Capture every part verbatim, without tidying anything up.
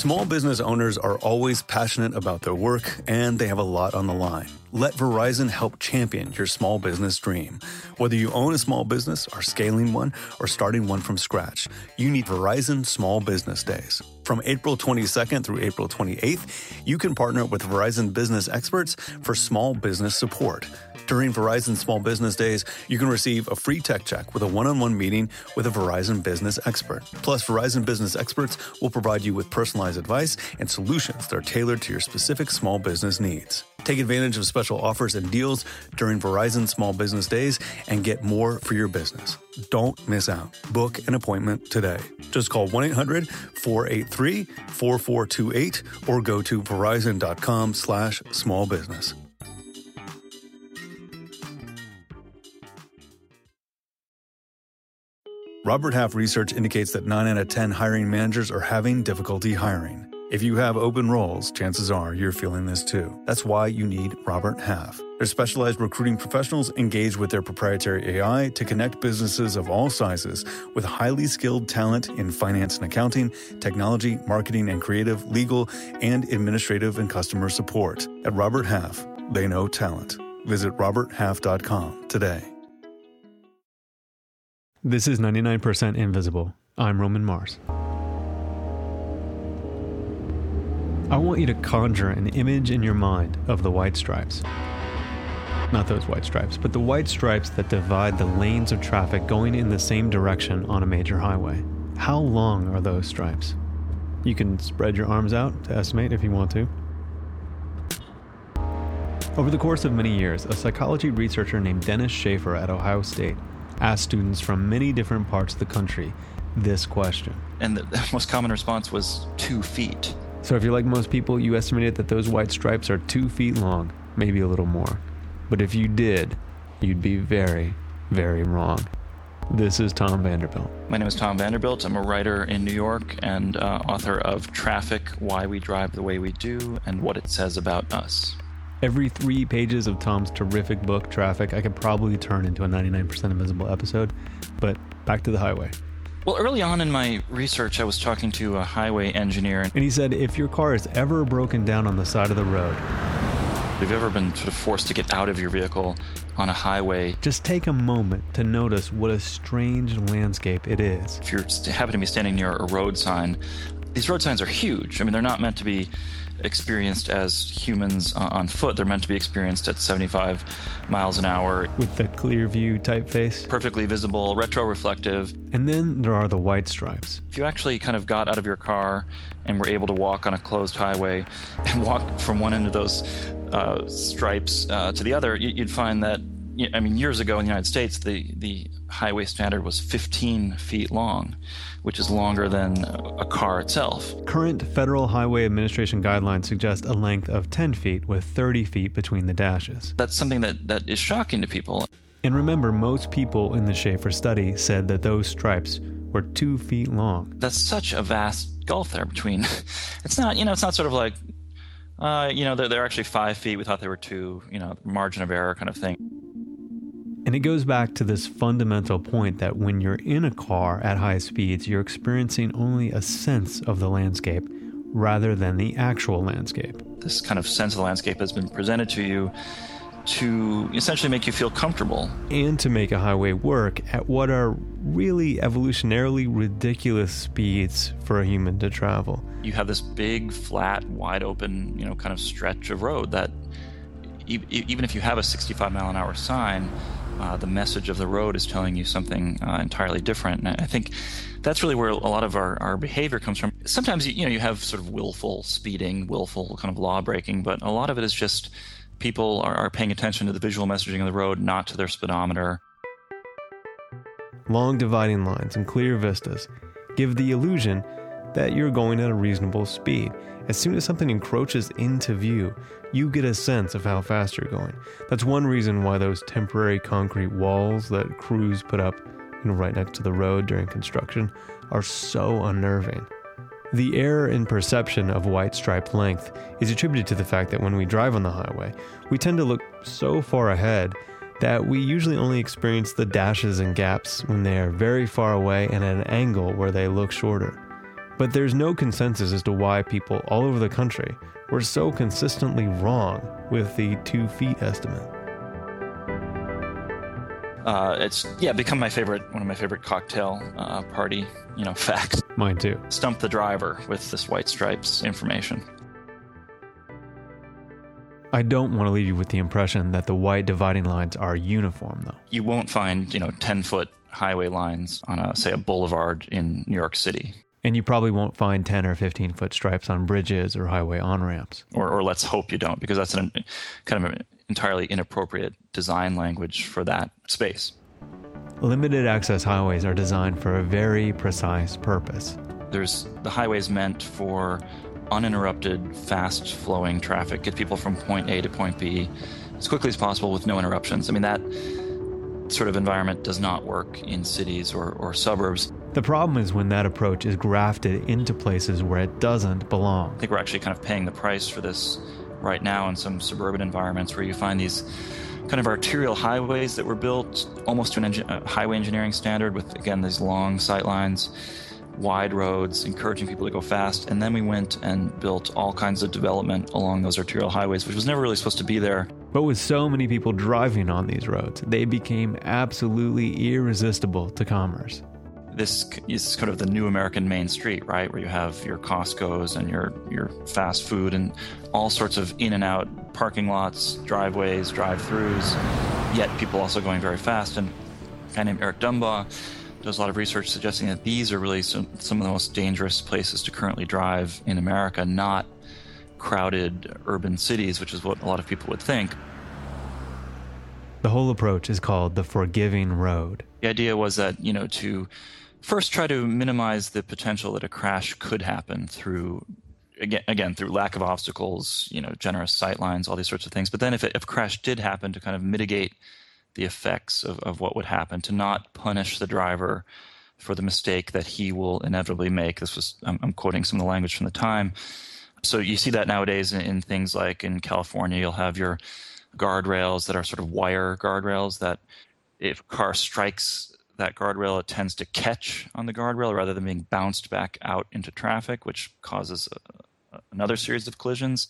Small business owners are always passionate about their work, and they have a lot on the line. Let Verizon help champion your small business dream. Whether you own a small business, are scaling one, or starting one from scratch, you need Verizon Small Business Days. From April twenty-second through April twenty-eighth, you can partner with Verizon business experts for small business support. During Verizon Small Business Days, you can receive a free tech check with a one-on-one meeting with a Verizon business expert. Plus, Verizon business experts will provide you with personalized advice and solutions that are tailored to your specific small business needs. Take advantage of special offers and deals during Verizon Small Business Days and get more for your business. Don't miss out. Book an appointment today. Just call one eight hundred four eight three four four two eight or go to verizon.com slash small business. Robert Half research indicates that nine out of ten hiring managers are having difficulty hiring. If you have open roles, chances are you're feeling this too. That's why you need Robert Half. Their specialized recruiting professionals engage with their proprietary A I to connect businesses of all sizes with highly skilled talent in finance and accounting, technology, marketing and creative, legal, and administrative and customer support. At Robert Half, they know talent. Visit robert half dot com today. This is ninety-nine percent Invisible. I'm Roman Mars. I want you to conjure an image in your mind of the white stripes. Not those white stripes, but the white stripes that divide the lanes of traffic going in the same direction on a major highway. How long are those stripes? You can spread your arms out to estimate if you want to. Over the course of many years, a psychology researcher named Dennis Schaefer at Ohio State asked students from many different parts of the country this question. And the most common response was two feet. So if you're like most people, you estimated that those white stripes are two feet long, maybe a little more. But if you did, you'd be very, very wrong. This is Tom Vanderbilt. My name is Tom Vanderbilt. I'm a writer in New York and uh, author of Traffic, Why We Drive the Way We Do, and What It Says About Us. Every three pages of Tom's terrific book, Traffic, I could probably turn into a ninety-nine percent Invisible episode. But back to the highway. Well, early on in my research, I was talking to a highway engineer. And he said, if your car is ever broken down on the side of the road, if you've ever been sort of forced to get out of your vehicle on a highway, just take a moment to notice what a strange landscape it is. If you happen to be standing near a road sign, these road signs are huge. I mean, they're not meant to be experienced as humans uh, on foot. They're meant to be experienced at seventy-five miles an hour. With the clear view typeface. Perfectly visible, retro-reflective. And then there are the white stripes. If you actually kind of got out of your car and were able to walk on a closed highway and walk from one end of those uh, stripes uh, to the other, you'd find that, I mean, years ago in the United States, the, the highway standard was fifteen feet long, which is longer than a car itself. Current Federal Highway Administration guidelines suggest a length of ten feet with thirty feet between the dashes. That's something that, that is shocking to people. And remember, most people in the Schaefer study said that those stripes were two feet long. That's such a vast gulf there between. It's not, you know, it's not sort of like, uh, you know, they're, they're actually five feet. We thought they were two, you know, margin of error kind of thing. And it goes back to this fundamental point that when you're in a car at high speeds, you're experiencing only a sense of the landscape rather than the actual landscape. This kind of sense of the landscape has been presented to you to essentially make you feel comfortable. And to make a highway work at what are really evolutionarily ridiculous speeds for a human to travel. You have this big, flat, wide open, you know, kind of stretch of road that e- even if you have a sixty-five mile an hour sign, Uh, the message of the road is telling you something uh, entirely different. And I think that's really where a lot of our, our behavior comes from. Sometimes, you know, you have sort of willful speeding, willful kind of law breaking, but a lot of it is just people are, are paying attention to the visual messaging of the road, not to their speedometer. Long dividing lines and clear vistas give the illusion that you're going at a reasonable speed. As soon as something encroaches into view, you get a sense of how fast you're going. That's one reason why those temporary concrete walls that crews put up, you know, right next to the road during construction are so unnerving. The error in perception of white stripe length is attributed to the fact that when we drive on the highway, we tend to look so far ahead that we usually only experience the dashes and gaps when they are very far away and at an angle where they look shorter. But there's no consensus as to why people all over the country were so consistently wrong with the two feet estimate. Uh, it's, yeah, become my favorite, one of my favorite cocktail uh, party, you know, facts. Mine too. Stump the driver with this white stripes information. I don't want to leave you with the impression that the white dividing lines are uniform, though. You won't find, you know, ten-foot highway lines on, a, say, a boulevard in New York City. And you probably won't find ten or fifteen foot stripes on bridges or highway on-ramps. Or, or let's hope you don't, because that's an kind of an entirely inappropriate design language for that space. Limited access highways are designed for a very precise purpose. There's the highways meant for uninterrupted, fast-flowing traffic, get people from point A to point B as quickly as possible with no interruptions. I mean, that sort of environment does not work in cities or, or suburbs. The problem is when that approach is grafted into places where it doesn't belong. I think we're actually kind of paying the price for this right now in some suburban environments where you find these kind of arterial highways that were built almost to an engi- a highway engineering standard with, again, these long sight lines, wide roads, encouraging people to go fast. And then we went and built all kinds of development along those arterial highways, which was never really supposed to be there. But with so many people driving on these roads, they became absolutely irresistible to commerce. This is kind of the new American Main Street, right? Where you have your Costco's and your, your fast food and all sorts of in and out parking lots, driveways, drive-throughs, yet people also going very fast. And a guy named Eric Dumbaugh does a lot of research suggesting that these are really some, some of the most dangerous places to currently drive in America, not crowded urban cities, which is what a lot of people would think. The whole approach is called the forgiving road. The idea was that, you know, to first try to minimize the potential that a crash could happen through, again, again through lack of obstacles, you know, generous sight lines, all these sorts of things. But then if, it, if a crash did happen, to kind of mitigate the effects of, of what would happen, to not punish the driver for the mistake that he will inevitably make. This was, I'm, I'm quoting some of the language from the time. So you see that nowadays in, in things like in California, you'll have your guardrails that are sort of wire guardrails that if a car strikes that guardrail, it tends to catch on the guardrail rather than being bounced back out into traffic, which causes a, a, another series of collisions.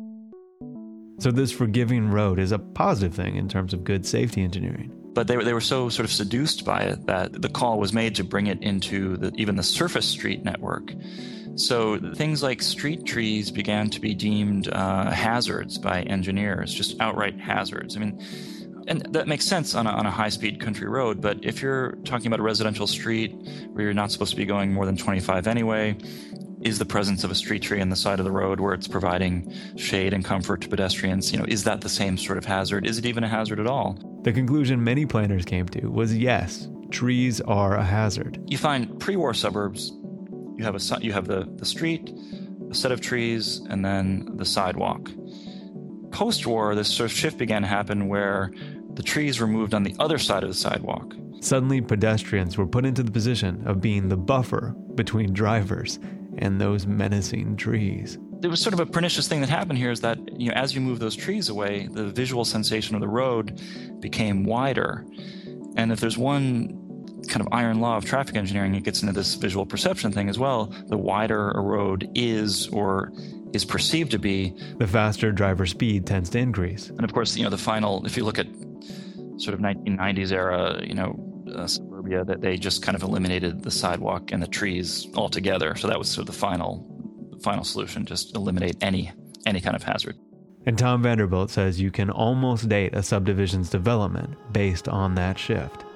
So this forgiving road is a positive thing in terms of good safety engineering. But they were, they were so sort of seduced by it that the call was made to bring it into the, even the surface street network. So things like street trees began to be deemed uh, hazards by engineers, just outright hazards. I mean, and that makes sense on a, on a high-speed country road, but if you're talking about a residential street where you're not supposed to be going more than twenty-five anyway, is the presence of a street tree on the side of the road where it's providing shade and comfort to pedestrians, you know, is that the same sort of hazard? Is it even a hazard at all? The conclusion many planners came to was yes, trees are a hazard. You find pre-war suburbs, you have a you have the, the street, a set of trees, and then the sidewalk. Post-war, this sort of shift began to happen where the trees were moved on the other side of the sidewalk. Suddenly, pedestrians were put into the position of being the buffer between drivers and those menacing trees. There was sort of a pernicious thing that happened here is that, you know, as you move those trees away, the visual sensation of the road became wider. And if there's one kind of iron law of traffic engineering, it gets into this visual perception thing as well. The wider a road is or is perceived to be, the faster driver speed tends to increase. And of course, you know, the final, if you look at sort of nineteen nineties era, you know, uh, suburbia, that they just kind of eliminated the sidewalk and the trees altogether. So that was sort of the final, the final solution, just eliminate any, any kind of hazard. And Tom Vanderbilt says you can almost date a subdivision's development based on that shift.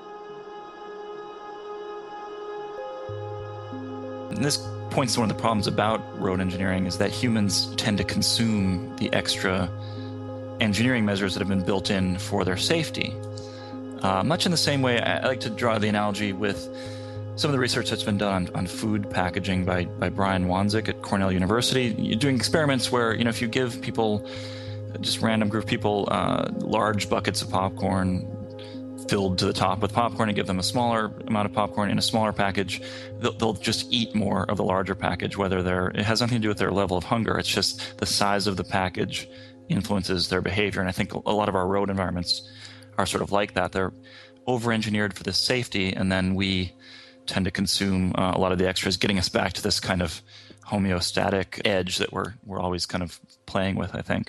And this points to one of the problems about road engineering is that humans tend to consume the extra engineering measures that have been built in for their safety. Uh, much in the same way, I like to draw the analogy with some of the research that's been done on, on food packaging by, by Brian Wanzik at Cornell University. You're doing experiments where, you know, if you give people, just random group of people, uh, large buckets of popcorn filled to the top with popcorn and give them a smaller amount of popcorn in a smaller package, they'll, they'll just eat more of the larger package, whether they're, it has nothing to do with their level of hunger. It's just the size of the package influences their behavior. And I think a lot of our road environments are sort of like that. They're over-engineered for this safety, and then we tend to consume uh, a lot of the extras, getting us back to this kind of homeostatic edge that we're we're always kind of playing with, I think.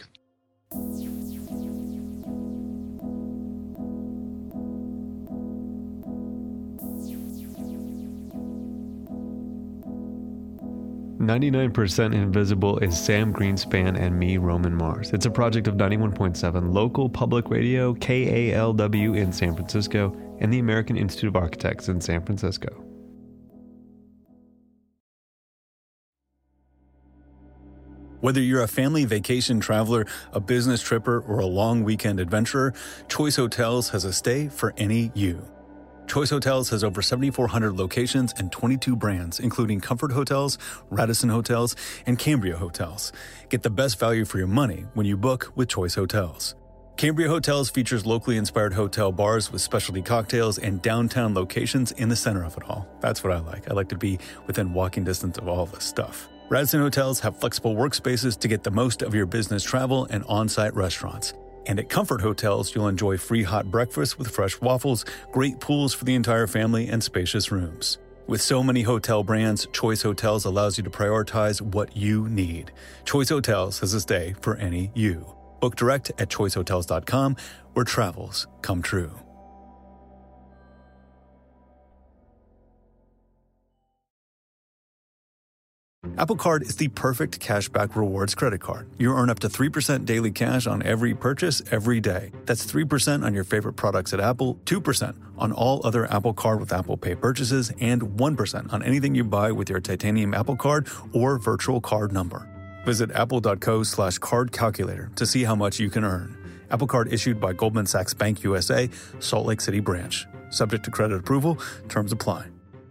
ninety-nine percent Invisible is Sam Greenspan and me, Roman Mars. It's a project of ninety-one point seven local public radio, K A L W in San Francisco, and the American Institute of Architects in San Francisco. Whether you're a family vacation traveler, a business tripper, or a long weekend adventurer, Choice Hotels has a stay for any you. Choice Hotels has over seventy-four hundred locations and twenty-two brands, including Comfort Hotels, Radisson Hotels, and Cambria Hotels. Get the best value for your money when you book with Choice Hotels. Cambria Hotels features locally inspired hotel bars with specialty cocktails and downtown locations in the center of it all. That's what I like. I like to be within walking distance of all this stuff. Radisson Hotels have flexible workspaces to get the most of your business travel and on-site restaurants. And at Comfort Hotels, you'll enjoy free hot breakfast with fresh waffles, great pools for the entire family, and spacious rooms. With so many hotel brands, Choice Hotels allows you to prioritize what you need. Choice Hotels has a stay for any you. Book direct at choice hotels dot com, where travels come true. Apple Card is the perfect cashback rewards credit card. You earn up to three percent daily cash on every purchase every day. That's three percent on your favorite products at Apple, two percent on all other Apple Card with Apple Pay purchases, and one percent on anything you buy with your titanium Apple Card or virtual card number. Visit apple.co slash card calculator to see how much you can earn. Apple Card issued by Goldman Sachs Bank U S A, Salt Lake City branch. Subject to credit approval. Terms apply.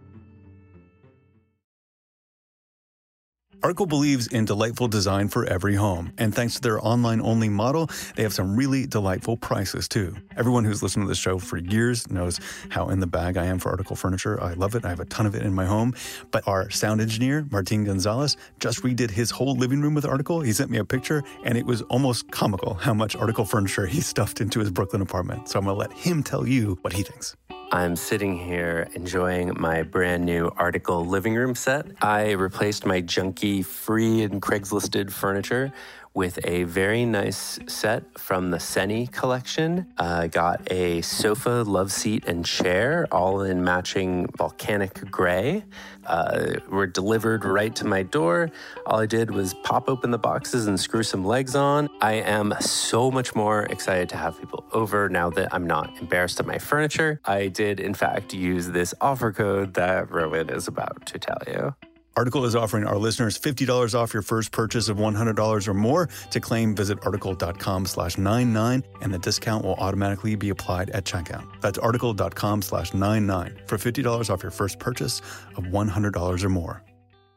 Article believes in delightful design for every home, and thanks to their online-only model, they have some really delightful prices, too. Everyone who's listened to this show for years knows how in the bag I am for Article furniture. I love it. I have a ton of it in my home. But our sound engineer, Martin Gonzalez, just redid his whole living room with Article. He sent me a picture, and it was almost comical how much Article furniture he stuffed into his Brooklyn apartment. So I'm going to let him tell you what he thinks. I'm sitting here enjoying my brand new Article living room set. I replaced my junky free and Craigslisted furniture with a very nice set from the Seni collection. I uh, got a sofa, love seat, and chair, all in matching volcanic gray. Uh, were delivered right to my door. All I did was pop open the boxes and screw some legs on. I am so much more excited to have people over now that I'm not embarrassed of my furniture. I did, in fact, use this offer code that Rowan is about to tell you. Article is offering our listeners fifty dollars off your first purchase of one hundred dollars or more. To claim, visit article.com slash 99, and the discount will automatically be applied at checkout. That's article.com slash 99 for fifty dollars off your first purchase of one hundred dollars or more.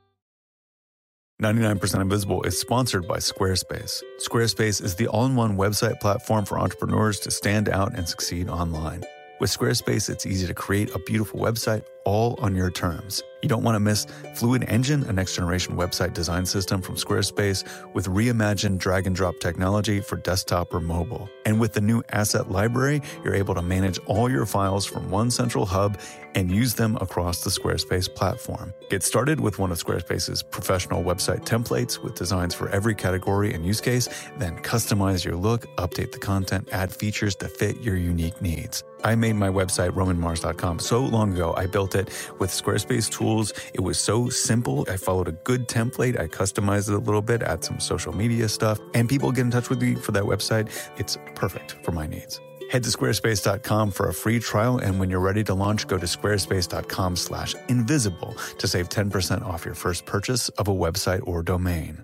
ninety-nine percent Invisible is sponsored by Squarespace. Squarespace is the all-in-one website platform for entrepreneurs to stand out and succeed online. With Squarespace, it's easy to create a beautiful website all on your terms. You don't want to miss Fluid Engine, a next-generation website design system from Squarespace with reimagined drag-and-drop technology for desktop or mobile. And with the new Asset Library, you're able to manage all your files from one central hub and use them across the Squarespace platform. Get started with one of Squarespace's professional website templates with designs for every category and use case, then customize your look, update the content, add features to fit your unique needs. I made my website, roman mars dot com, so long ago. I built it with Squarespace tools. It was so simple. I followed a good template. I customized it a little bit, add some social media stuff, and people get in touch with me for that website. It's perfect for my needs. Head to squarespace dot com for a free trial, and when you're ready to launch, go to squarespace.com slash invisible to save ten percent off your first purchase of a website or domain.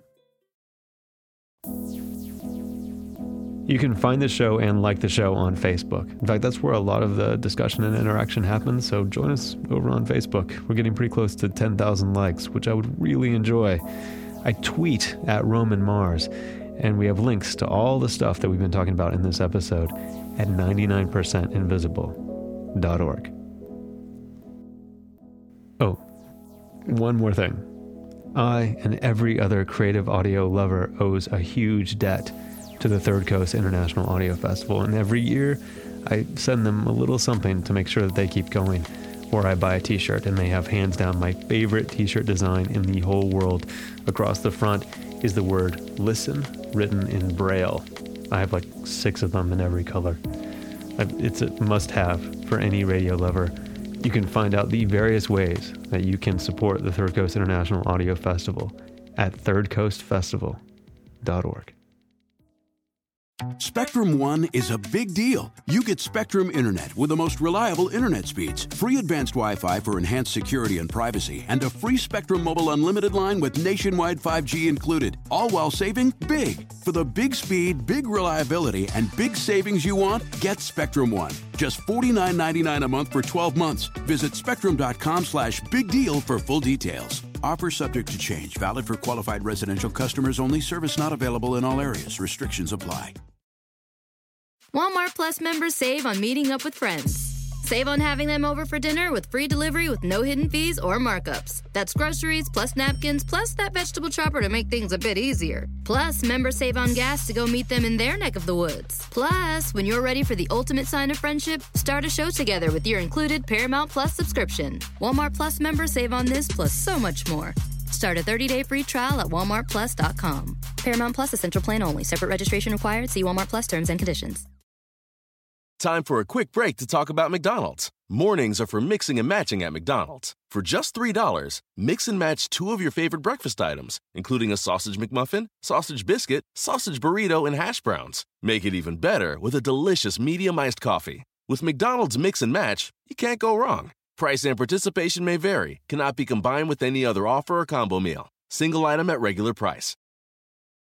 You can find the show and like the show on Facebook. In fact, that's where a lot of the discussion and interaction happens, so join us over on Facebook. We're getting pretty close to ten thousand likes, which I would really enjoy. I tweet at Roman Mars, and we have links to all the stuff that we've been talking about in this episode at ninety-nine percent invisible dot org. Oh, one more thing. I and every other creative audio lover owes a huge debt to the Third Coast International Audio Festival, and every year I send them a little something to make sure that they keep going. or I buy a t-shirt, and they have hands down my favorite t-shirt design in the whole world. Across the front is the word listen written in Braille. I have like six of them in every color. It's a must-have for any radio lover. You can find out the various ways that you can support the Third Coast International Audio Festival at third coast festival dot org. Spectrum One is a big deal. You get Spectrum Internet with the most reliable internet speeds, free advanced Wi-Fi for enhanced security and privacy, and a free Spectrum Mobile Unlimited line with nationwide five G included, all while saving big. For the big speed, big reliability, and big savings you want, get Spectrum One. Just forty-nine ninety-nine a month for twelve months. Visit spectrum.com slash big deal for full details. Offer subject to change. Valid for qualified residential customers only. Service not available in all areas. Restrictions apply. Walmart Plus members save on meeting up with friends. Save on having them over for dinner with free delivery with no hidden fees or markups. That's groceries, plus napkins, plus that vegetable chopper to make things a bit easier. Plus, members save on gas to go meet them in their neck of the woods. Plus, when you're ready for the ultimate sign of friendship, start a show together with your included Paramount Plus subscription. Walmart Plus members save on this plus so much more. Start a thirty-day free trial at walmart plus dot com. Paramount Plus Essential Plan only. Separate registration required. See Walmart Plus terms and conditions. Time for a quick break to talk about McDonald's. Mornings are for mixing and matching at McDonald's. For just three dollars, mix and match two of your favorite breakfast items, including a sausage McMuffin, sausage biscuit, sausage burrito, and hash browns. Make it even better with a delicious medium iced coffee. With McDonald's Mix and Match, you can't go wrong. Price and participation may vary, cannot be combined with any other offer or combo meal. Single item at regular price.